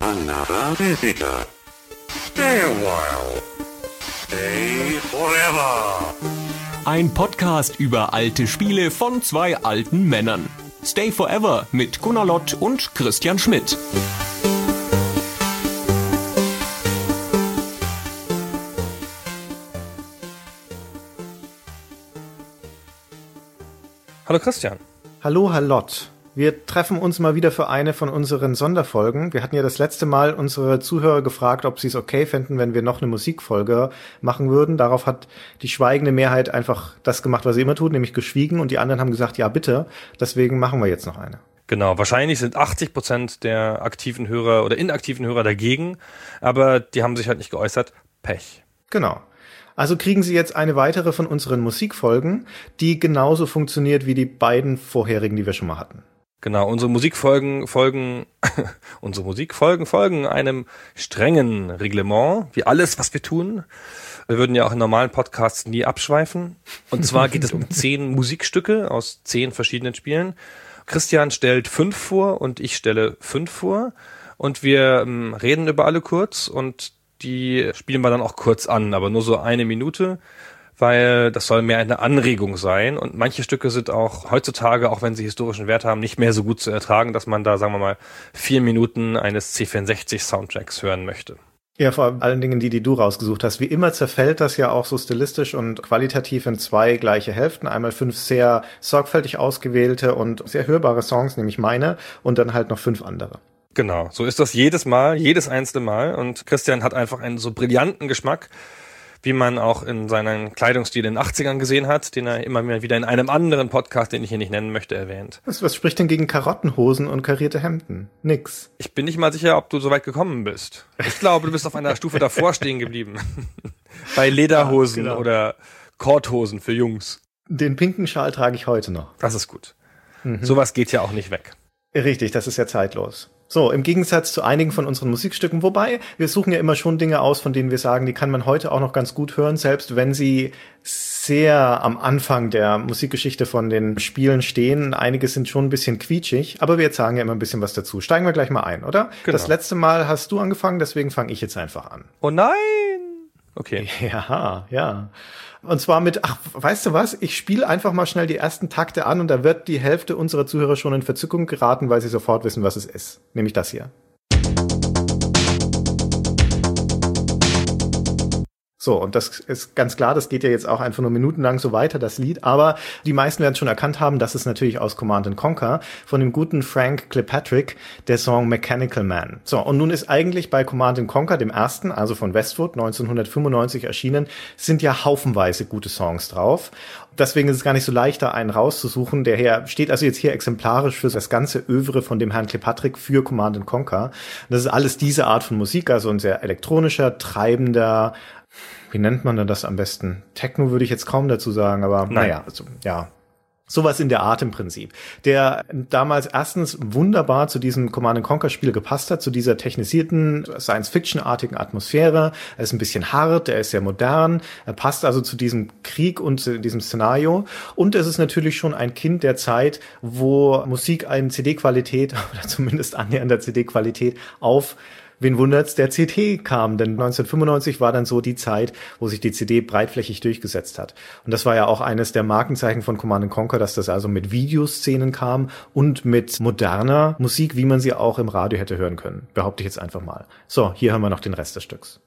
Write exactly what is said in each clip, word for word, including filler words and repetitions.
another visitor. Stay a while. Stay forever. Ein Podcast über alte Spiele von zwei alten Männern. Stay Forever mit Gunnar Lott und Christian Schmidt. Hallo Christian. Hallo Herr Lott. Wir treffen uns mal wieder für eine von unseren Sonderfolgen. Wir hatten ja das letzte Mal unsere Zuhörer gefragt, ob sie es okay fänden, wenn wir noch eine Musikfolge machen würden. Darauf hat die schweigende Mehrheit einfach das gemacht, was sie immer tut, nämlich geschwiegen. Und die anderen haben gesagt, ja bitte, deswegen machen wir jetzt noch eine. Genau, wahrscheinlich sind achtzig Prozent der aktiven Hörer oder inaktiven Hörer dagegen, aber die haben sich halt nicht geäußert. Pech. Genau. Also kriegen Sie jetzt eine weitere von unseren Musikfolgen, die genauso funktioniert wie die beiden vorherigen, die wir schon mal hatten. Genau, unsere Musikfolgen folgen, unsere Musikfolgen folgen einem strengen Reglement, wie alles, was wir tun. Wir würden ja auch in normalen Podcasts nie abschweifen. Und zwar geht es um zehn Musikstücke aus zehn verschiedenen Spielen. Christian stellt fünf vor und ich stelle fünf vor. Und wir ähm, reden über alle kurz und die spielen wir dann auch kurz an, aber nur so eine Minute, weil das soll mehr eine Anregung sein. Und manche Stücke sind auch heutzutage, auch wenn sie historischen Wert haben, nicht mehr so gut zu ertragen, dass man da, sagen wir mal, vier Minuten eines C vierundsechzig Soundtracks hören möchte. Ja, vor allen Dingen die, die du rausgesucht hast. Wie immer zerfällt das ja auch so stilistisch und qualitativ in zwei gleiche Hälften. Einmal fünf sehr sorgfältig ausgewählte und sehr hörbare Songs, nämlich meine, und dann halt noch fünf andere. Genau, so ist das jedes Mal, jedes einzelne Mal. Und Christian hat einfach einen so brillanten Geschmack, wie man auch in seinem Kleidungsstil in den achtzigern gesehen hat, den er immer wieder in einem anderen Podcast, den ich hier nicht nennen möchte, erwähnt. Was, was spricht denn gegen Karottenhosen und karierte Hemden? Nix. Ich bin nicht mal sicher, ob du so weit gekommen bist. Ich glaube, du bist auf einer Stufe davor stehen geblieben. Bei Lederhosen ja, genau. Oder Korthosen für Jungs. Den pinken Schal trage ich heute noch. Das ist gut. Mhm. Sowas geht ja auch nicht weg. Richtig, das ist ja zeitlos. So, im Gegensatz zu einigen von unseren Musikstücken, wobei wir suchen ja immer schon Dinge aus, von denen wir sagen, die kann man heute auch noch ganz gut hören, selbst wenn sie sehr am Anfang der Musikgeschichte von den Spielen stehen. Einige sind schon ein bisschen quietschig, aber wir sagen ja immer ein bisschen was dazu. Steigen wir gleich mal ein, oder? Genau. Das letzte Mal hast du angefangen, deswegen fange ich jetzt einfach an. Oh nein! Okay. Ja, ja. Und zwar mit, ach, weißt du was? Ich spiele einfach mal schnell die ersten Takte an und da wird die Hälfte unserer Zuhörer schon in Verzückung geraten, weil sie sofort wissen, was es ist. Nämlich das hier. So, und das ist ganz klar, das geht ja jetzt auch einfach nur minutenlang so weiter, das Lied. Aber die meisten werden schon erkannt haben, das ist natürlich aus Command and Conquer von dem guten Frank Kilpatrick, der Song Mechanical Man. So, und nun ist eigentlich bei Command and Conquer, dem ersten, also von Westwood, neunzehnhundertfünfundneunzig erschienen, sind ja haufenweise gute Songs drauf. Deswegen ist es gar nicht so leicht, da einen rauszusuchen. Der hier steht also jetzt hier exemplarisch für das ganze Övre von dem Herrn Kilpatrick für Command and Conquer. Und das ist alles diese Art von Musik, also ein sehr elektronischer, treibender, wie nennt man denn das am besten? Techno würde ich jetzt kaum dazu sagen, aber Nein. naja, also, ja. Sowas in der Art im Prinzip. Der damals erstens wunderbar zu diesem Command and Conquer Spiel gepasst hat, zu dieser technisierten, Science-Fiction-artigen Atmosphäre. Er ist ein bisschen hart, er ist sehr modern, er passt also zu diesem Krieg und zu diesem Szenario. Und es ist natürlich schon ein Kind der Zeit, wo Musik eine C D-Qualität, oder zumindest annähernder C D-Qualität auf wen wundert's, der C D kam, denn neunzehnhundertfünfundneunzig war dann so die Zeit, wo sich die C D breitflächig durchgesetzt hat. Und das war ja auch eines der Markenzeichen von Command and Conquer, dass das also mit Videoszenen kam und mit moderner Musik, wie man sie auch im Radio hätte hören können. Behaupte ich jetzt einfach mal. So, hier hören wir noch den Rest des Stücks.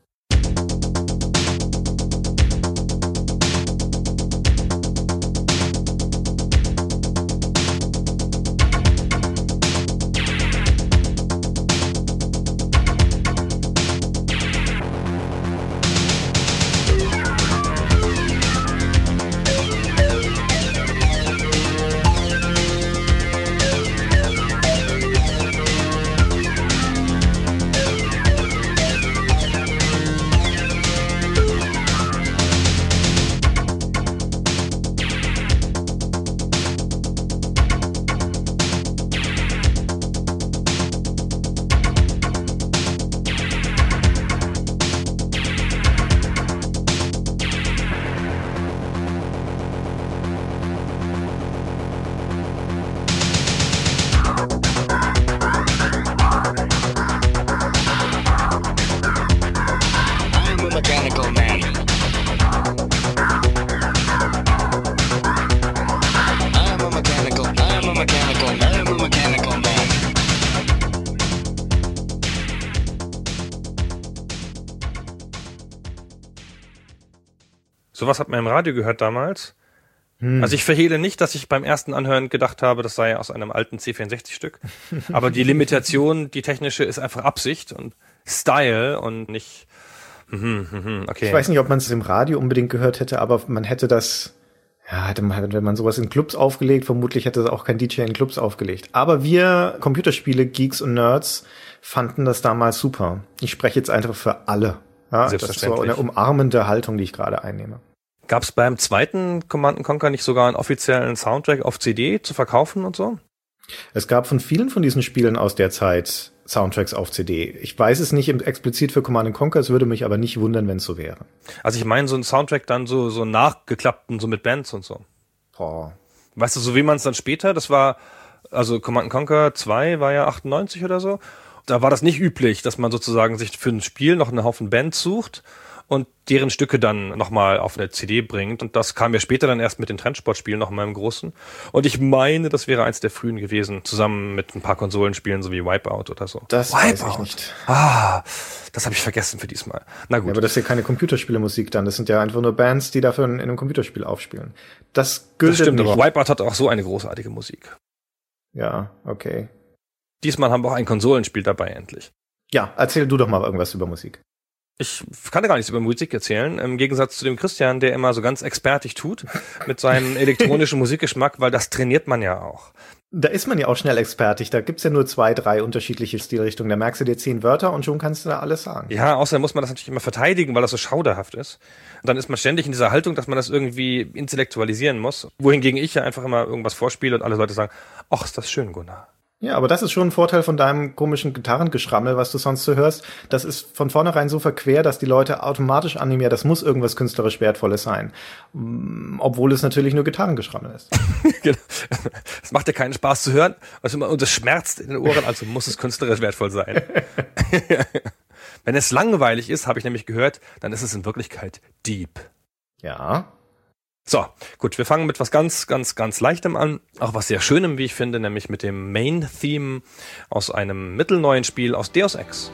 Sowas hat man im Radio gehört damals. Hm. Also ich verhehle nicht, dass ich beim ersten Anhören gedacht habe, das sei aus einem alten C vierundsechzig-Stück. Aber die Limitation, die technische, ist einfach Absicht und Style und nicht... Okay. Ich weiß nicht, ob man es im Radio unbedingt gehört hätte, aber man hätte das... Ja, hätte man, wenn man sowas in Clubs aufgelegt, vermutlich hätte auch kein D J in Clubs aufgelegt. Aber wir Computerspiele, Geeks und Nerds fanden das damals super. Ich spreche jetzt einfach für alle. Ja, das ist so eine umarmende Haltung, die ich gerade einnehme. Gab es beim zweiten Command and Conquer nicht sogar einen offiziellen Soundtrack auf C D zu verkaufen und so? Es gab von vielen von diesen Spielen aus der Zeit Soundtracks auf C D. Ich weiß es nicht explizit für Command and Conquer, es würde mich aber nicht wundern, wenn es so wäre. Also ich meine so ein Soundtrack dann so so nachgeklappten, so mit Bands und so. Boah. Weißt du, so wie man es dann später, das war, also Command and Conquer zwei war ja achtundneunzig oder so, da war das nicht üblich, dass man sozusagen sich für ein Spiel noch einen Haufen Bands sucht und deren Stücke dann nochmal auf eine C D bringt. Und das kam ja später dann erst mit den Trendsportspielen nochmal im Großen. Und ich meine, das wäre eins der frühen gewesen, zusammen mit ein paar Konsolenspielen, so wie Wipeout oder so. Das Wipeout. Weiß ich nicht. Ah, das habe ich vergessen für diesmal. Na gut. Ja, aber das ist ja keine Computerspielemusik dann. Das sind ja einfach nur Bands, die dafür in einem Computerspiel aufspielen. Das gilt Das stimmt, nicht. aber Wipeout hat auch so eine großartige Musik. Ja, okay. Diesmal haben wir auch ein Konsolenspiel dabei, endlich. Ja, erzähl du doch mal irgendwas über Musik. Ich kann ja gar nichts über Musik erzählen, im Gegensatz zu dem Christian, der immer so ganz expertig tut mit seinem elektronischen Musikgeschmack, weil das trainiert man ja auch. Da ist man ja auch schnell expertig, da gibt's ja nur zwei, drei unterschiedliche Stilrichtungen, da merkst du dir zehn Wörter und schon kannst du da alles sagen. Ja, außerdem muss man das natürlich immer verteidigen, weil das so schauderhaft ist. Und dann ist man ständig in dieser Haltung, dass man das irgendwie intellektualisieren muss, wohingegen ich ja einfach immer irgendwas vorspiele und alle Leute sagen, ach, ist das schön, Gunnar. Ja, aber das ist schon ein Vorteil von deinem komischen Gitarrengeschrammel, was du sonst so hörst. Das ist von vornherein so verquer, dass die Leute automatisch annehmen, ja, das muss irgendwas künstlerisch Wertvolles sein. Obwohl es natürlich nur Gitarrengeschrammel ist. Genau. Es macht ja keinen Spaß zu hören und es schmerzt in den Ohren, also muss es künstlerisch wertvoll sein. Wenn es langweilig ist, habe ich nämlich gehört, dann ist es in Wirklichkeit deep. Ja. So, gut, wir fangen mit was ganz, ganz, ganz Leichtem an. Auch was sehr Schönem, wie ich finde, nämlich mit dem Main-Theme aus einem mittelneuen Spiel aus Deus Ex.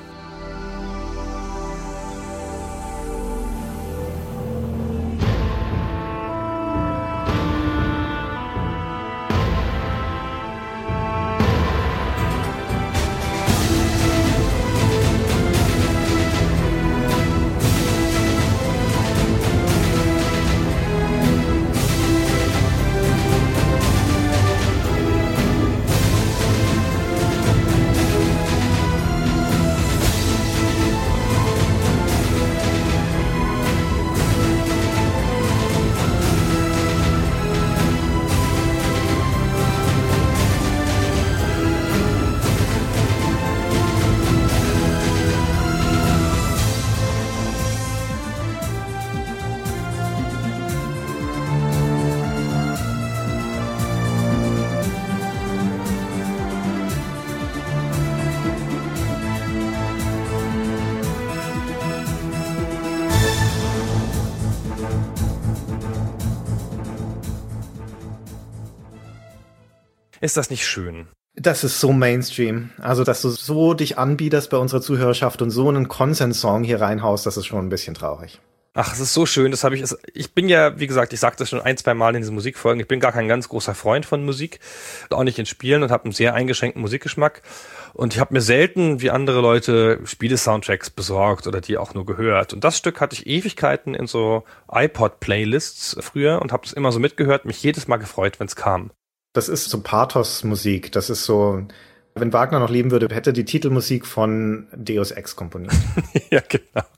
Ist das nicht schön? Das ist so Mainstream. Also, dass du so dich anbietest bei unserer Zuhörerschaft und so einen Konsens-Song hier reinhaust, das ist schon ein bisschen traurig. Ach, es ist so schön, das habe ich, ich bin ja, wie gesagt, ich sagte das schon ein, zwei Mal in diesen Musikfolgen, ich bin gar kein ganz großer Freund von Musik, auch nicht in Spielen und habe einen sehr eingeschränkten Musikgeschmack und ich habe mir selten, wie andere Leute, Spiele-Soundtracks besorgt oder die auch nur gehört und das Stück hatte ich Ewigkeiten in so iPod-Playlists früher und habe das immer so mitgehört, mich jedes Mal gefreut, wenn es kam. Das ist so Pathos-Musik, das ist so, wenn Wagner noch leben würde, hätte die Titelmusik von Deus Ex komponiert. Ja, genau.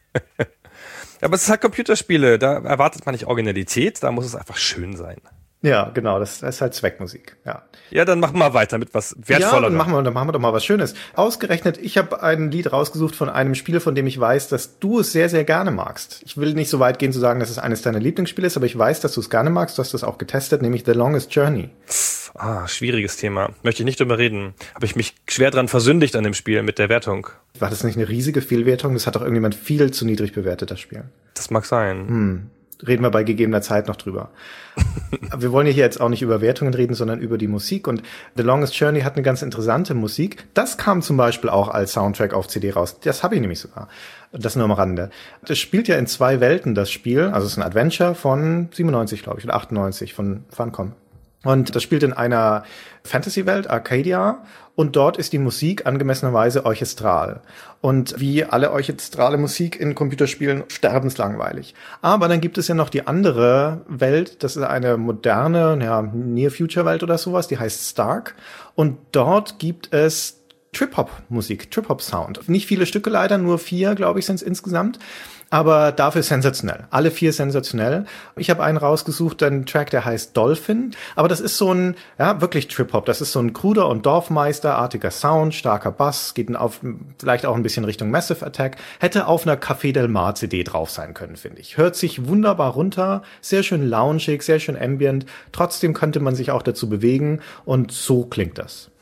Aber es ist halt Computerspiele, da erwartet man nicht Originalität, da muss es einfach schön sein. Ja, genau, das ist halt Zweckmusik, ja. Ja, dann machen wir weiter mit was Wertvollerem. Ja, dann machen wir, dann machen wir doch mal was Schönes. Ausgerechnet, ich habe ein Lied rausgesucht von einem Spiel, von dem ich weiß, dass du es sehr, sehr gerne magst. Ich will nicht so weit gehen zu sagen, dass es eines deiner Lieblingsspiele ist, aber ich weiß, dass du es gerne magst. Du hast das auch getestet, nämlich The Longest Journey. Ah, schwieriges Thema. Möchte ich nicht drüber reden. Habe ich mich schwer dran versündigt an dem Spiel mit der Wertung. War das nicht eine riesige Fehlwertung? Das hat doch irgendjemand viel zu niedrig bewertet, das Spiel. Das mag sein. Hm. reden wir bei gegebener Zeit noch drüber. Wir wollen ja hier jetzt auch nicht über Wertungen reden, sondern über die Musik. Und The Longest Journey hat eine ganz interessante Musik. Das kam zum Beispiel auch als Soundtrack auf C D raus. Das habe ich nämlich sogar. Das nur am Rande. Das spielt ja in zwei Welten, das Spiel. Also es ist ein Adventure von siebenundneunzig, glaube ich, oder achtundneunzig von Funcom. Und das spielt in einer Fantasy-Welt, Arcadia, und dort ist die Musik angemessenerweise orchestral. Und wie alle orchestrale Musik in Computerspielen sterbenslangweilig. Aber dann gibt es ja noch die andere Welt, das ist eine moderne, ja, Near-Future-Welt oder sowas, die heißt Stark. Und dort gibt es Trip-Hop-Musik, Trip-Hop-Sound. Nicht viele Stücke leider, nur vier, glaube ich, sind es insgesamt. Aber dafür sensationell. Alle vier sensationell. Ich habe einen rausgesucht, einen Track, der heißt Dolphin. Aber das ist so ein, ja, wirklich Trip-Hop. Das ist so ein kruder und Dorfmeisterartiger Sound, starker Bass, geht auf, vielleicht auch ein bisschen Richtung Massive Attack. Hätte auf einer Café Del Mar C D drauf sein können, finde ich. Hört sich wunderbar runter, sehr schön loungig, sehr schön ambient. Trotzdem könnte man sich auch dazu bewegen und so klingt das.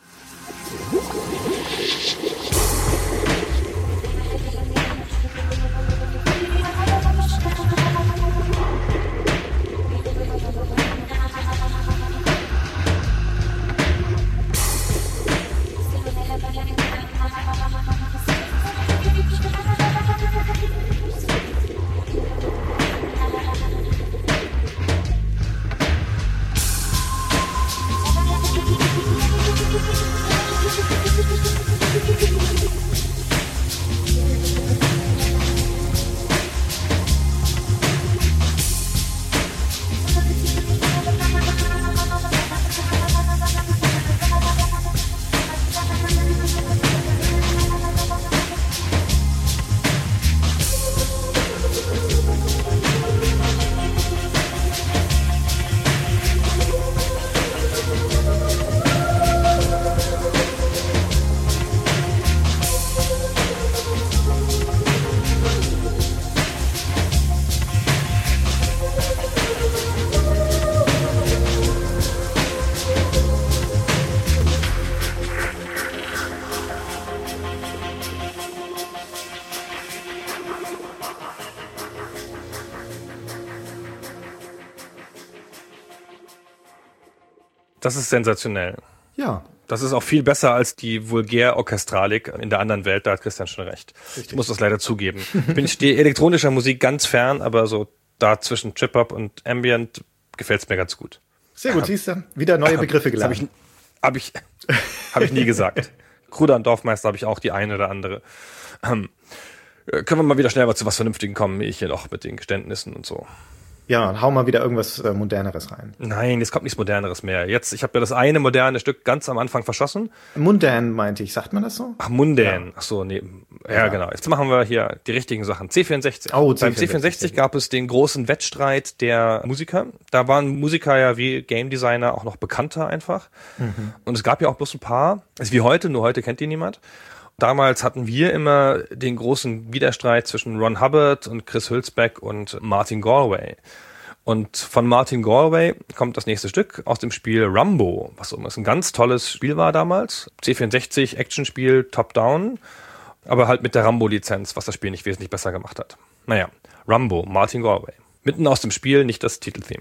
Das ist sensationell. Ja. Das ist auch viel besser als die Vulgär-Orchestralik in der anderen Welt, da hat Christian schon recht. Richtig. Ich muss das leider zugeben. Ich stehe elektronischer Musik ganz fern, aber so da zwischen Trip-Hop und Ambient gefällt's mir ganz gut. Sehr gut, siehst du, wieder neue Begriffe gelernt. Habe ich, hab ich, hab ich nie gesagt. Kruder und Dorfmeister habe ich auch die eine oder andere. Ähm, können wir mal wieder schnell mal zu was Vernünftigen kommen, ich hier noch mit den Geständnissen und so. Ja, hau mal wieder irgendwas äh, Moderneres rein. Nein, jetzt kommt nichts Moderneres mehr. Jetzt, ich habe ja das eine moderne Stück ganz am Anfang verschossen. Mundan meinte ich, sagt man das so? Ach, Mundan. Ja. Ach so, nee. Ja, ja, genau. Jetzt machen wir hier die richtigen Sachen. C vierundsechzig. Oh, C vierundsechzig. Beim C vierundsechzig gab es den großen Wettstreit der Musiker. Da waren Musiker ja wie Game Designer auch noch bekannter einfach. Mhm. Und es gab ja auch bloß ein paar. Ist wie heute, nur heute kennt die niemand. Damals hatten wir immer den großen Widerstreit zwischen Ron Hubbard und Chris Hülsbeck und Martin Galway. Und von Martin Galway kommt das nächste Stück aus dem Spiel Rumbo, was ein ganz tolles Spiel war damals. C vierundsechzig, Actionspiel, Top-Down, aber halt mit der Rambo-Lizenz, was das Spiel nicht wesentlich besser gemacht hat. Naja, Rumbo, Martin Galway. Mitten aus dem Spiel, nicht das Titeltheme.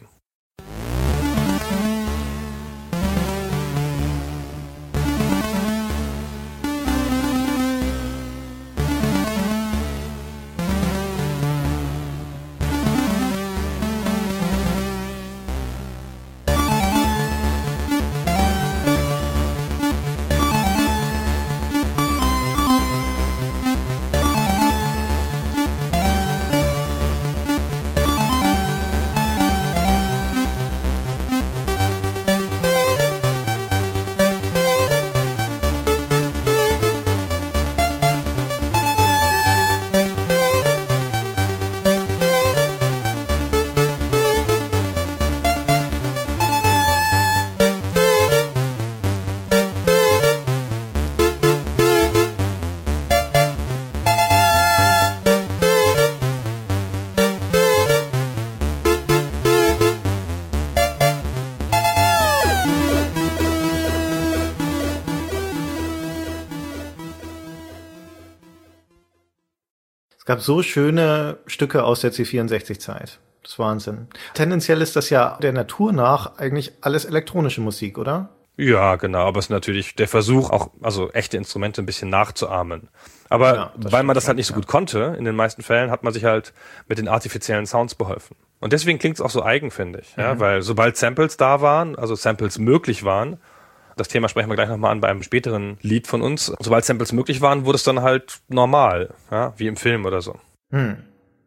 Es gab so schöne Stücke aus der C vierundsechzig-Zeit. Das ist Wahnsinn. Tendenziell ist das ja der Natur nach eigentlich alles elektronische Musik, oder? Ja, genau, aber es ist natürlich der Versuch, auch also echte Instrumente ein bisschen nachzuahmen. Aber Ja, weil man das schon, halt nicht so ja. gut konnte, in den meisten Fällen hat man sich halt mit den artifiziellen Sounds beholfen. Und deswegen klingt es auch so eigen, finde ich. Ja, Mhm. weil sobald Samples da waren, also Samples möglich waren, das Thema sprechen wir gleich nochmal an bei einem späteren Lied von uns, sobald Samples möglich waren, wurde es dann halt normal, ja, wie im Film oder so. Hm.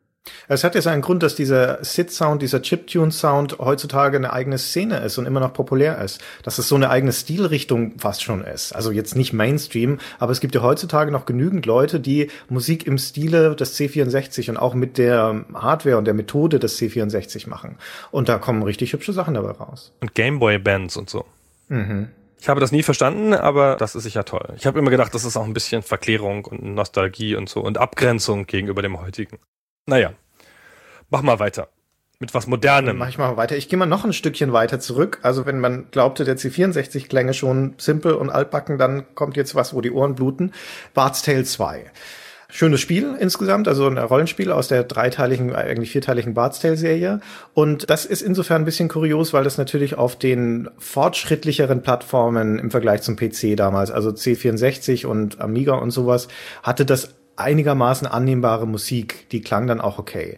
Es hat ja seinen Grund, dass dieser Synth-Sound, dieser Chiptune-Sound heutzutage eine eigene Szene ist und immer noch populär ist. Dass es so eine eigene Stilrichtung fast schon ist. Also jetzt nicht Mainstream, aber es gibt ja heutzutage noch genügend Leute, die Musik im Stile des C vierundsechzig und auch mit der Hardware und der Methode des C vierundsechzig machen. Und da kommen richtig hübsche Sachen dabei raus. Und Gameboy-Bands und so. Mhm. Ich habe das nie verstanden, aber das ist sicher toll. Ich habe immer gedacht, das ist auch ein bisschen Verklärung und Nostalgie und so und Abgrenzung gegenüber dem heutigen. Naja, mach mal weiter. Mit was Modernem. Mach ich mal weiter. Ich gehe mal noch ein Stückchen weiter zurück. Also wenn man glaubte, der C vierundsechzig klänge schon simpel und altbacken, dann kommt jetzt was, wo die Ohren bluten. Bard's Tale zwei. Schönes Spiel insgesamt, also ein Rollenspiel aus der dreiteiligen, eigentlich vierteiligen Bard's Tale-Serie. Und das ist insofern ein bisschen kurios, weil das natürlich auf den fortschrittlicheren Plattformen im Vergleich zum P C damals, also C vierundsechzig und Amiga und sowas, hatte das einigermaßen annehmbare Musik. Die klang dann auch okay.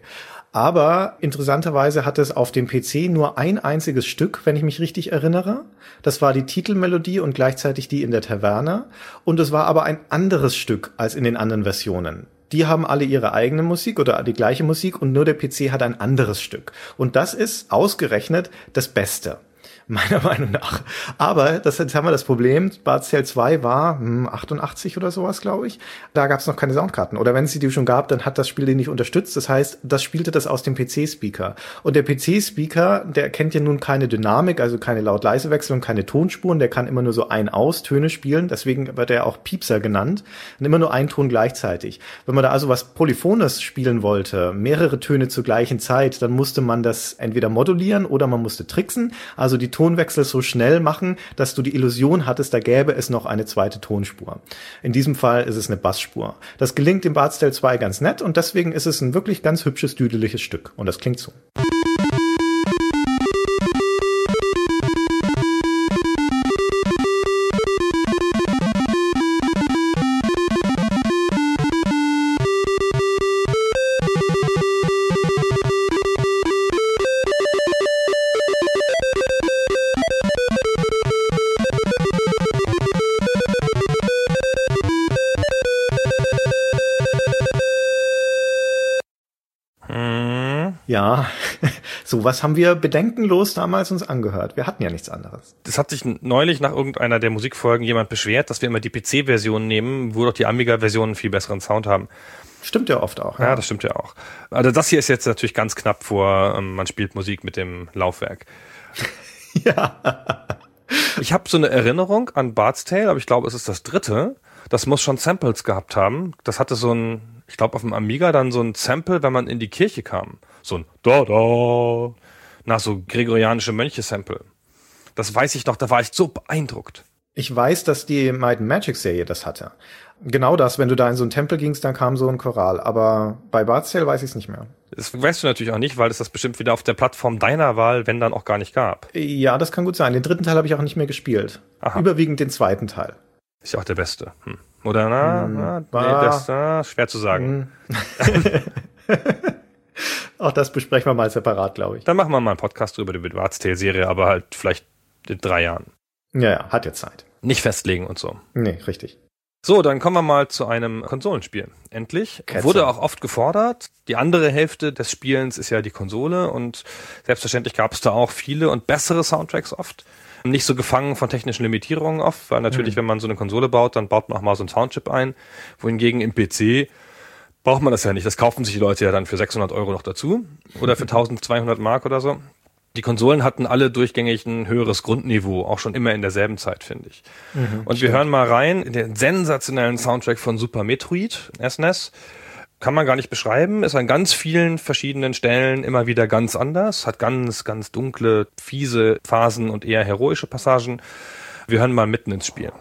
Aber interessanterweise hat es auf dem P C nur ein einziges Stück, wenn ich mich richtig erinnere. Das war die Titelmelodie und gleichzeitig die in der Taverne. Und es war aber ein anderes Stück als in den anderen Versionen. Die haben alle ihre eigene Musik oder die gleiche Musik und nur der P C hat ein anderes Stück. Und das ist ausgerechnet das Beste. Meiner Meinung nach. Aber das, jetzt haben wir das Problem, Bard's Tale zwei war hm, achtundachtzig oder sowas, glaube ich. Da gab es noch keine Soundkarten. Oder wenn es die schon gab, dann hat das Spiel die nicht unterstützt. Das heißt, das spielte das aus dem P C-Speaker. Und der P C-Speaker, der kennt ja nun keine Dynamik, also keine Laut-Leise-Wechsel und keine Tonspuren. Der kann immer nur so Ein-Aus-Töne spielen. Deswegen wird er auch Piepser genannt. Und immer nur ein Ton gleichzeitig. Wenn man da also was Polyphones spielen wollte, mehrere Töne zur gleichen Zeit, dann musste man das entweder modulieren oder man musste tricksen. Also die Tonwechsel so schnell machen, dass du die Illusion hattest, da gäbe es noch eine zweite Tonspur. In diesem Fall ist es eine Bassspur. Das gelingt im Bard's Tale zwei ganz nett und deswegen ist es ein wirklich ganz hübsches, düdeliges Stück. Und das klingt so. Ja, sowas haben wir bedenkenlos damals uns angehört. Wir hatten ja nichts anderes. Das hat sich neulich nach irgendeiner der Musikfolgen jemand beschwert, dass wir immer die P C-Version nehmen, wo doch die Amiga-Versionen viel besseren Sound haben. Stimmt ja oft auch. Ja, Ja, das stimmt ja auch. Also das hier ist jetzt natürlich ganz knapp vor, ähm, man spielt Musik mit dem Laufwerk. ja. Ich habe so eine Erinnerung an Bard's Tale, aber ich glaube, es ist das dritte. Das muss schon Samples gehabt haben. Das hatte so ein, ich glaube auf dem Amiga dann so ein Sample, wenn man in die Kirche kam. So ein Da-Da, nach so gregorianische Mönche-Sample. Das weiß ich noch, da war ich so beeindruckt. Ich weiß, dass die Might and Magic Serie das hatte. Genau das, wenn du da in so einen Tempel gingst, dann kam so ein Choral. Aber bei Bard's Tale weiß ich es nicht mehr. Das weißt du natürlich auch nicht, weil es das bestimmt wieder auf der Plattform deiner Wahl, wenn dann auch gar nicht gab. Ja, das kann gut sein. Den dritten Teil habe ich auch nicht mehr gespielt. Aha. Überwiegend den zweiten Teil. Ist ja auch der beste. Hm. Oder na, Hm, na nee, war- das ah, schwer zu sagen. Auch das besprechen wir mal separat, glaube ich. Dann machen wir mal einen Podcast drüber, über die Bard's Tale-Serie, aber halt vielleicht in drei Jahren. Ja, ja, hat ja Zeit. Nicht festlegen und so. Nee, richtig. So, dann kommen wir mal zu einem Konsolenspiel. Endlich. Ketzer. Wurde auch oft gefordert. Die andere Hälfte des Spielens ist ja die Konsole und selbstverständlich gab es da auch viele und bessere Soundtracks oft. Nicht so gefangen von technischen Limitierungen oft, weil natürlich, Mhm. wenn man so eine Konsole baut, dann baut man auch mal so einen Soundchip ein. Wohingegen im P C braucht man das ja nicht. Das kaufen sich die Leute ja dann für sechshundert Euro noch dazu oder für eintausendzweihundert Mark oder so. Die Konsolen hatten alle durchgängig ein höheres Grundniveau, auch schon immer in derselben Zeit, finde ich. Mhm, und wir hören mal rein in den sensationellen Soundtrack von Super Metroid, S N E S. Kann man gar nicht beschreiben, ist an ganz vielen verschiedenen Stellen immer wieder ganz anders, hat ganz, ganz dunkle, fiese Phasen und eher heroische Passagen. Wir hören mal mitten ins Spiel.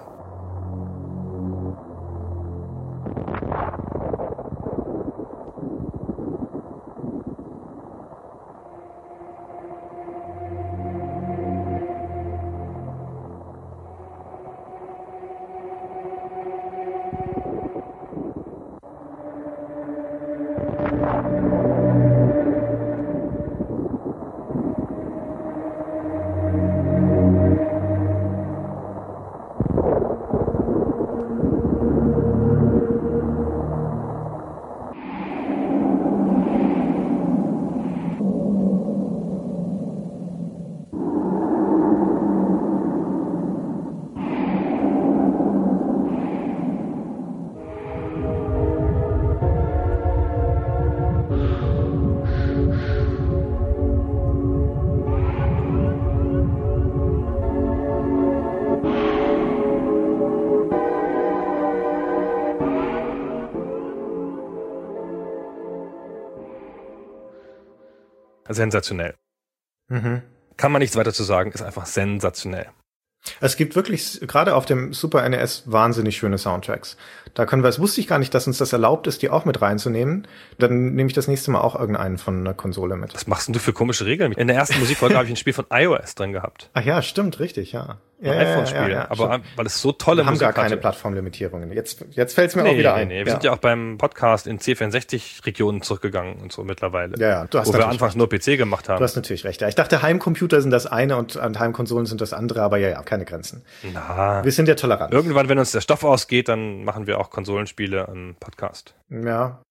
sensationell. Mhm. Kann man nichts weiter zu sagen, ist einfach sensationell. Es gibt wirklich, gerade auf dem Super N E S, wahnsinnig schöne Soundtracks. Da können wir, es wusste ich gar nicht, dass uns das erlaubt ist, die auch mit reinzunehmen. Dann nehme ich das nächste Mal auch irgendeinen von einer Konsole mit. Was machst denn du für komische Regeln? In der ersten Musikfolge habe ich ein Spiel von iOS drin gehabt. Ach ja, stimmt, richtig, ja. Ein ja, iPhone-Spiel. ja, ja, aber stimmt. weil es so tolle wir haben Musik gar keine hatte. Plattformlimitierungen. Jetzt, jetzt fällt es mir Nee, auch wieder nee, ein. nee. Wir sind ja auch beim Podcast in C vierundsechzig-Regionen zurückgegangen und so mittlerweile. Ja, ja, du hast wo wir natürlich anfangs recht. nur P C gemacht haben. Du hast natürlich recht. Ja, ich dachte, Heimcomputer sind das eine und und Heimkonsolen sind das andere, aber ja, ja, keine Grenzen. Na, Wir sind ja tolerant. irgendwann, wenn uns der Stoff ausgeht, dann machen wir auch Konsolenspiele im Podcast. Ja.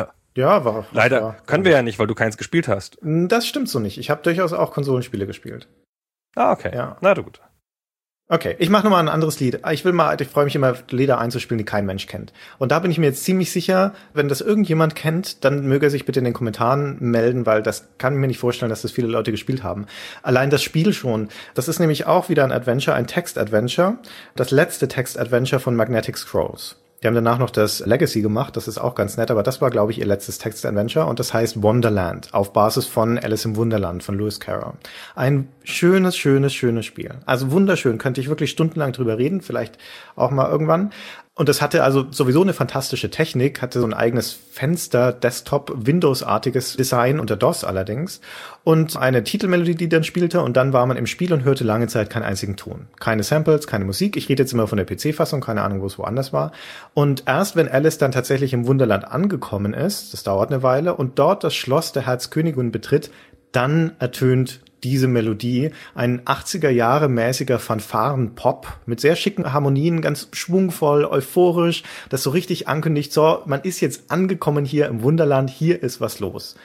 Ja, war. Leider war, können wir ja nicht, weil du keins gespielt hast. Das stimmt so nicht. Ich habe durchaus auch Konsolenspiele gespielt. Ah, okay. Ja. Na gut. Okay, ich mache nochmal ein anderes Lied. Ich will mal, ich freue mich immer, Lieder einzuspielen, die kein Mensch kennt. Und da bin ich mir jetzt ziemlich sicher, wenn das irgendjemand kennt, dann möge er sich bitte in den Kommentaren melden, weil das kann ich mir nicht vorstellen, dass das viele Leute gespielt haben. Allein das Spiel schon. Das ist nämlich auch wieder ein Adventure, ein Text-Adventure. Das letzte Text-Adventure von Magnetic Scrolls. Die haben danach noch das Legacy gemacht, das ist auch ganz nett, aber das war, glaube ich, ihr letztes Text-Adventure und das heißt Wonderland, auf Basis von Alice im Wunderland von Lewis Carroll. Ein schönes, schönes, schönes Spiel. Also wunderschön, könnte ich wirklich stundenlang drüber reden, vielleicht auch mal irgendwann. Und es hatte also sowieso eine fantastische Technik, hatte so ein eigenes Fenster, Desktop, Windows-artiges Design unter DOS allerdings und eine Titelmelodie, die dann spielte und dann war man im Spiel und hörte lange Zeit keinen einzigen Ton. Keine Samples, keine Musik. Ich rede jetzt immer von der P C-Fassung, keine Ahnung, wo es woanders war. Und erst wenn Alice dann tatsächlich im Wunderland angekommen ist, das dauert eine Weile, und dort das Schloss der Herzkönigin betritt, dann ertönt diese Melodie, ein achtziger-Jahre-mäßiger Fanfaren-Pop mit sehr schicken Harmonien, ganz schwungvoll, euphorisch, das so richtig ankündigt, so, man ist jetzt angekommen hier im Wunderland, hier ist was los.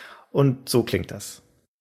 Und so klingt das.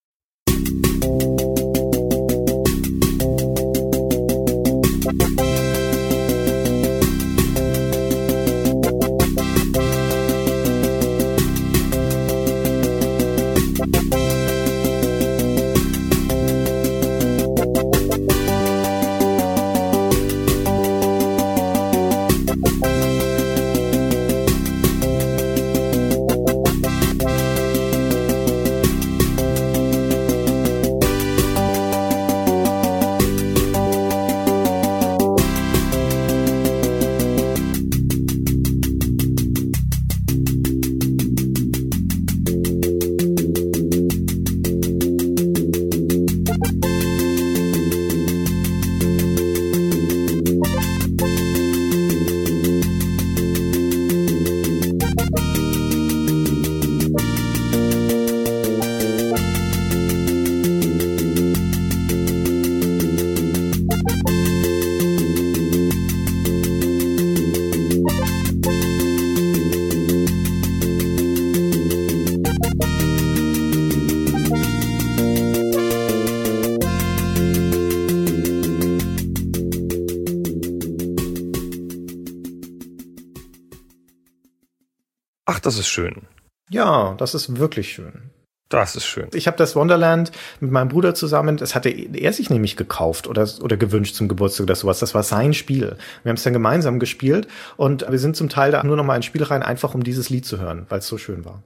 Ach, das ist schön. Ja, das ist wirklich schön. Das ist schön. Ich habe das Wonderland mit meinem Bruder zusammen, das hatte er sich nämlich gekauft oder, oder gewünscht zum Geburtstag oder sowas. Das war sein Spiel. Wir haben es dann gemeinsam gespielt und wir sind zum Teil da nur noch mal ins Spiel rein, einfach um dieses Lied zu hören, weil es so schön war.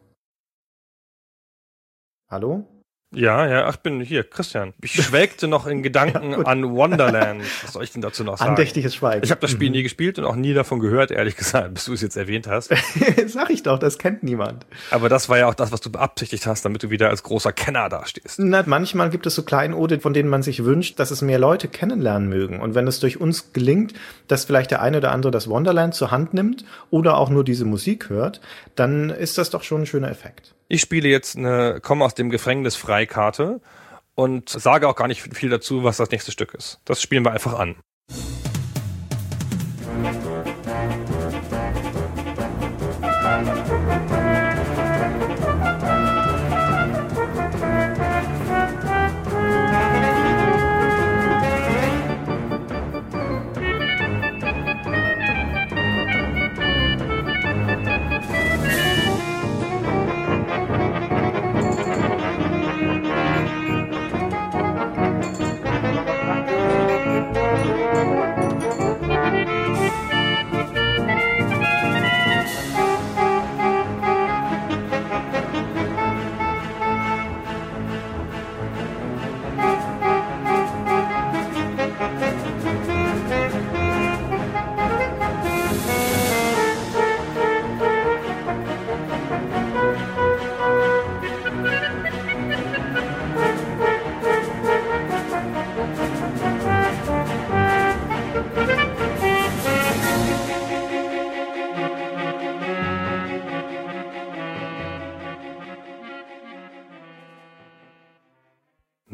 Hallo? Ja, ja, ach, bin hier, Christian. Ich schwelgte noch in Gedanken ja, an Wonderland. Was soll ich denn dazu noch sagen? Andächtiges Schweigen. Ich habe das Spiel mhm. nie gespielt und auch nie davon gehört, ehrlich gesagt, bis du es jetzt erwähnt hast. Sag ich doch, das kennt niemand. Aber das war ja auch das, was du beabsichtigt hast, damit du wieder als großer Kenner dastehst. Na, manchmal gibt es so Kleinode, von denen man sich wünscht, dass es mehr Leute kennenlernen mögen. Und wenn es durch uns gelingt, dass vielleicht der eine oder andere das Wonderland zur Hand nimmt oder auch nur diese Musik hört, dann ist das doch schon ein schöner Effekt. Ich spiele jetzt eine Komm aus dem Gefängnis Freikarte und sage auch gar nicht viel dazu, was das nächste Stück ist. Das spielen wir einfach an.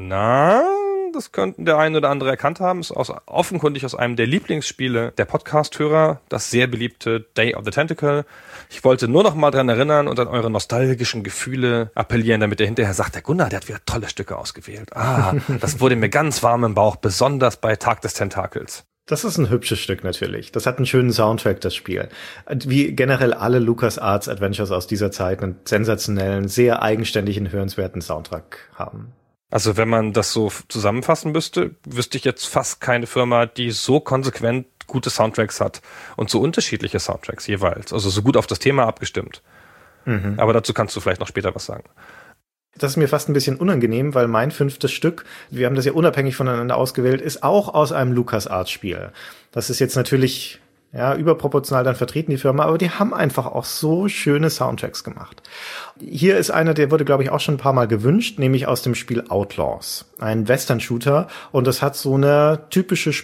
Na, das könnten der eine oder andere erkannt haben. Ist aus, offenkundig aus einem der Lieblingsspiele der Podcast-Hörer, das sehr beliebte Day of the Tentacle. Ich wollte nur noch mal dran erinnern und an eure nostalgischen Gefühle appellieren, damit ihr hinterher sagt, der Gunnar, der hat wieder tolle Stücke ausgewählt. Ah, das wurde mir ganz warm im Bauch, besonders bei Tag des Tentakels. Das ist ein hübsches Stück natürlich. Das hat einen schönen Soundtrack, das Spiel. Wie generell alle LucasArts Adventures aus dieser Zeit einen sensationellen, sehr eigenständigen, hörenswerten Soundtrack haben. Also wenn man das so zusammenfassen müsste, wüsste ich jetzt fast keine Firma, die so konsequent gute Soundtracks hat und so unterschiedliche Soundtracks jeweils. Also so gut auf das Thema abgestimmt. Mhm. Aber dazu kannst du vielleicht noch später was sagen. Das ist mir fast ein bisschen unangenehm, weil mein fünftes Stück, wir haben das ja unabhängig voneinander ausgewählt, ist auch aus einem LucasArts-Spiel. Das ist jetzt natürlich ja überproportional dann vertreten, die Firma, aber die haben einfach auch so schöne Soundtracks gemacht. Hier ist einer, der wurde, glaube ich, auch schon ein paar Mal gewünscht, nämlich aus dem Spiel Outlaws. Ein Western-Shooter und das hat so eine typische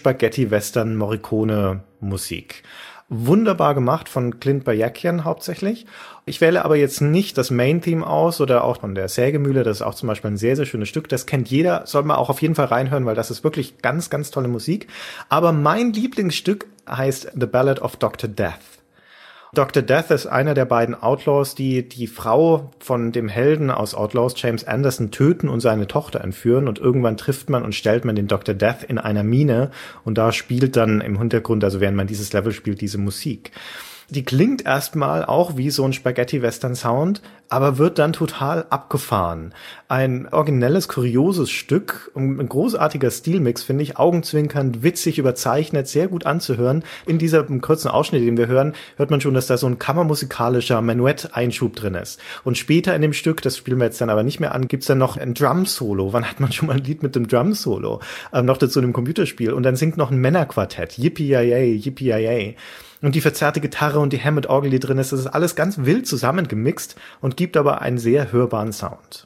Spaghetti-Western-Morricone-Musik. Wunderbar gemacht von Clint Bajakian hauptsächlich. Ich wähle aber jetzt nicht das Main-Theme aus oder auch von der Sägemühle. Das ist auch zum Beispiel ein sehr, sehr schönes Stück. Das kennt jeder. Soll man auch auf jeden Fall reinhören, weil das ist wirklich ganz, ganz tolle Musik. Aber mein Lieblingsstück heißt The Ballad of Doktor Death. Doktor Death ist einer der beiden Outlaws, die die Frau von dem Helden aus Outlaws, James Anderson, töten und seine Tochter entführen. Und irgendwann trifft man und stellt man den Doktor Death in einer Mine. Und da spielt dann im Hintergrund, also während man dieses Level spielt, diese Musik. Die klingt erstmal auch wie so ein Spaghetti-Western-Sound, aber wird dann total abgefahren. Ein originelles, kurioses Stück, ein großartiger Stilmix, finde ich, augenzwinkernd, witzig, überzeichnet, sehr gut anzuhören. In diesem kurzen Ausschnitt, den wir hören, hört man schon, dass da so ein kammermusikalischer Menuett-Einschub drin ist. Und später in dem Stück, das spielen wir jetzt dann aber nicht mehr an, gibt's dann noch ein Drum-Solo. Wann hat man schon mal ein Lied mit dem Drum-Solo? Ähm, noch dazu in einem Computerspiel. Und dann singt noch ein Männerquartett. Yippie-yay, yippie-yay. Und die verzerrte Gitarre und die Hammond-Orgel, die drin ist, das ist alles ganz wild zusammengemixt und gibt aber einen sehr hörbaren Sound.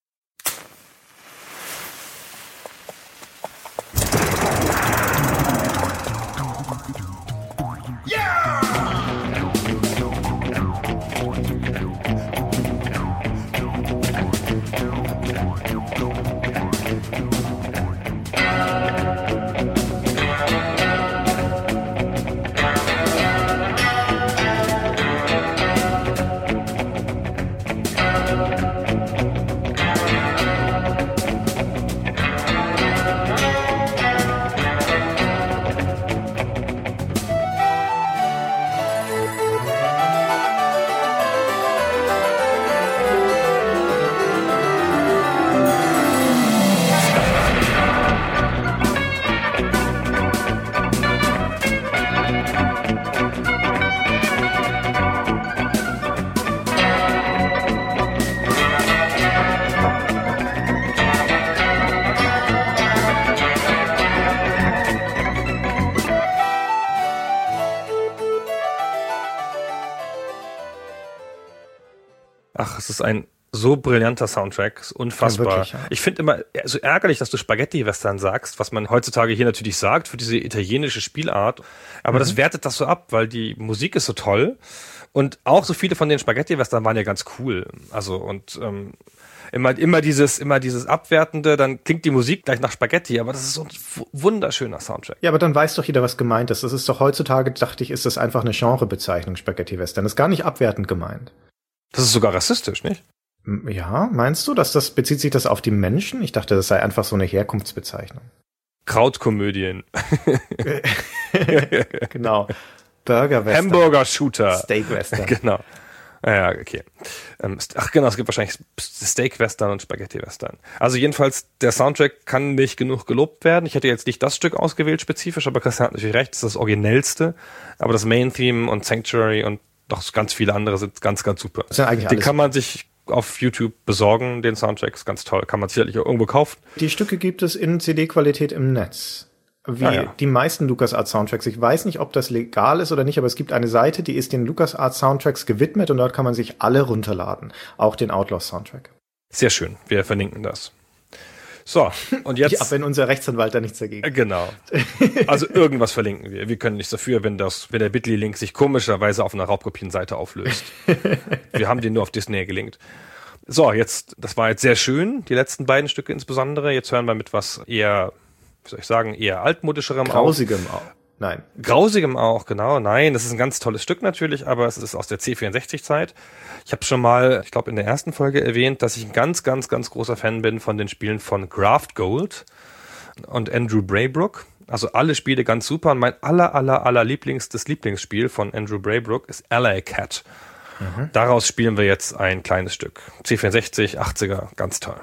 Ach, es ist ein so brillanter Soundtrack, ist unfassbar. Ja, wirklich, ja. Ich finde immer so ärgerlich, dass du Spaghetti-Western sagst, was man heutzutage hier natürlich sagt für diese italienische Spielart. Aber mhm. das wertet das so ab, weil die Musik ist so toll und auch so viele von den Spaghetti-Western waren ja ganz cool. Also und ähm, immer immer dieses immer dieses Abwertende, dann klingt die Musik gleich nach Spaghetti, aber das ist so ein wunderschöner Soundtrack. Ja, aber dann weiß doch jeder, was gemeint ist. Das ist doch heutzutage, dachte ich, ist das einfach eine Genrebezeichnung, Spaghetti-Western. Das ist gar nicht abwertend gemeint. Das ist sogar rassistisch, nicht? Ja, meinst du, dass das bezieht sich das auf die Menschen? Ich dachte, das sei einfach so eine Herkunftsbezeichnung. Krautkomödien. Genau. Burger-Western. Hamburger-Shooter. Steak-Western. Genau. Ja, okay. Ach genau, es gibt wahrscheinlich Steak-Western und Spaghetti-Western. Also jedenfalls, der Soundtrack kann nicht genug gelobt werden. Ich hätte jetzt nicht das Stück ausgewählt spezifisch, aber Christian hat natürlich recht, das ist das Originellste. Aber das Main-Theme und Sanctuary und doch ganz viele andere sind ganz, ganz super. Das sind eigentlich Die kann man sich auf YouTube besorgen, den Soundtrack ist ganz toll. Kann man sicherlich auch irgendwo kaufen. Die Stücke gibt es in C D-Qualität im Netz. Wie ah, ja. die meisten LucasArts Soundtracks. Ich weiß nicht, ob das legal ist oder nicht, aber es gibt eine Seite, die ist den LucasArts Soundtracks gewidmet und dort kann man sich alle runterladen. Auch den Outlaws Soundtrack. Sehr schön. Wir verlinken das. So, und jetzt... Ja, wenn unser Rechtsanwalt da nichts dagegen... Genau. Also irgendwas verlinken wir. Wir können nichts dafür, wenn das, wenn der Bitly-Link sich komischerweise auf einer Raubkopienseite auflöst. Wir haben den nur auf Disney gelinkt. So, jetzt, das war jetzt sehr schön, die letzten beiden Stücke insbesondere. Jetzt hören wir mit was eher, wie soll ich sagen, eher altmodischerem Grausigem auch. Nein. Grausigem auch, genau. Nein, das ist ein ganz tolles Stück natürlich, aber es ist aus der C vierundsechzig-Zeit. Ich habe schon mal, ich glaube in der ersten Folge erwähnt, dass ich ein ganz, ganz, ganz großer Fan bin von den Spielen von Graft Gold und Andrew Braybrook. Also alle Spiele ganz super. Und mein aller, aller, aller Lieblings, das Lieblingsspiel von Andrew Braybrook ist Alley Cat. Mhm. Daraus spielen wir jetzt ein kleines Stück. C vierundsechzig, achtziger, ganz toll.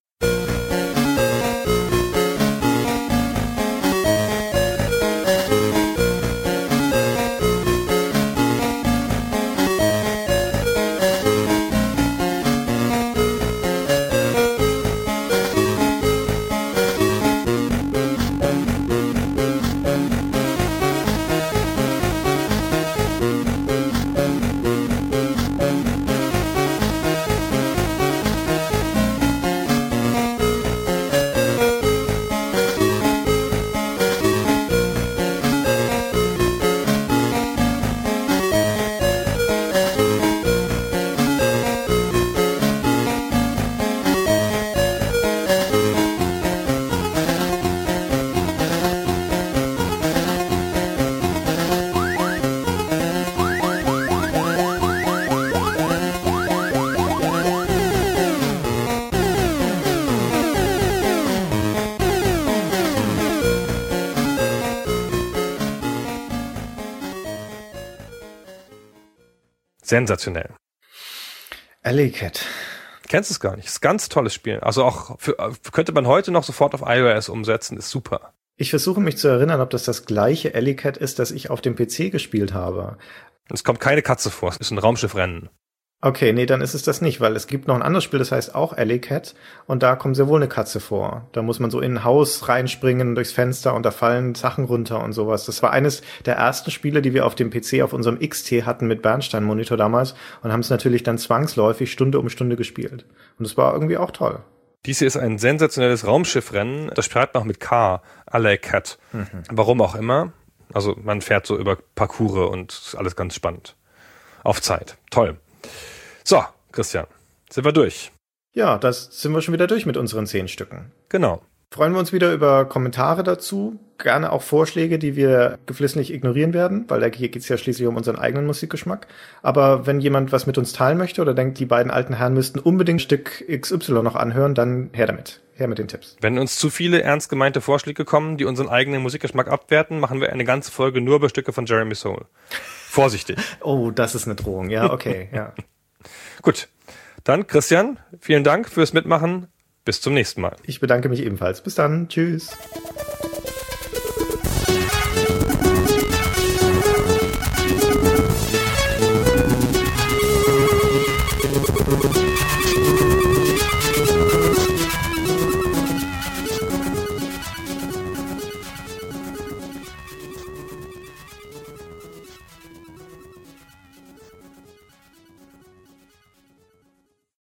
Sensationell. Alley Cat. Kennst du es gar nicht? Ist ein ganz tolles Spiel. Also auch für, könnte man heute noch sofort auf iOS umsetzen, ist super. Ich versuche mich zu erinnern, ob das das gleiche Alley Cat ist, das ich auf dem P C gespielt habe. Es kommt keine Katze vor, es ist ein Raumschiffrennen. Okay, nee, dann ist es das nicht, weil es gibt noch ein anderes Spiel, das heißt auch Alley Cat und da kommt sehr wohl eine Katze vor. Da muss man so in ein Haus reinspringen, durchs Fenster und da fallen Sachen runter und sowas. Das war eines der ersten Spiele, die wir auf dem P C auf unserem X T hatten mit Bernstein-Monitor damals und haben es natürlich dann zwangsläufig Stunde um Stunde gespielt. Und es war irgendwie auch toll. Dies hier ist ein sensationelles Raumschiffrennen, das schreibt man auch mit K, Alley Cat. Mhm. Warum auch immer. Also man fährt so über Parcours und ist alles ganz spannend. Auf Zeit. Toll. So, Christian, sind wir durch. Ja, das sind wir schon wieder durch mit unseren zehn Stücken. Genau. Freuen wir uns wieder über Kommentare dazu, gerne auch Vorschläge, die wir geflissentlich ignorieren werden, weil hier geht es ja schließlich um unseren eigenen Musikgeschmack. Aber wenn jemand was mit uns teilen möchte oder denkt, die beiden alten Herren müssten unbedingt Stück X Y noch anhören, dann her damit. Her mit den Tipps. Wenn uns zu viele ernst gemeinte Vorschläge kommen, die unseren eigenen Musikgeschmack abwerten, machen wir eine ganze Folge nur über Stücke von Jeremy Soule. Vorsichtig. Oh, das ist eine Drohung. Ja, okay, ja. Gut, dann Christian, vielen Dank fürs Mitmachen. Bis zum nächsten Mal. Ich bedanke mich ebenfalls. Bis dann. Tschüss.